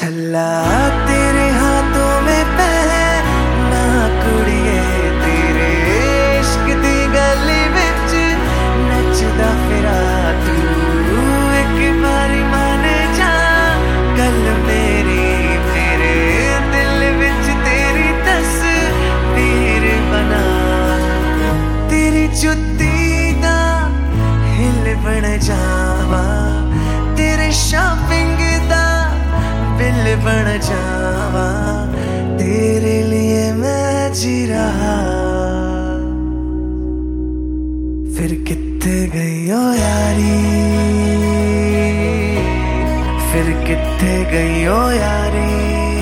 छल्ला तेरे हाथों में पहना कुड़िए, तेरे इश्क दी गली विच नचदा फिरा तू। एक बारी मान जा गल मेरी, मेरे दिल विच तेरी तस्वीर बना। तेरी जुत्ती दा हिल बन जावा, तेरे शॉपिंग दा बिल बन जावा। तेरे लिए मैं जी रहा। फिर कित्थे गई ओ यारी, फिर कित्थे गई ओ यारी।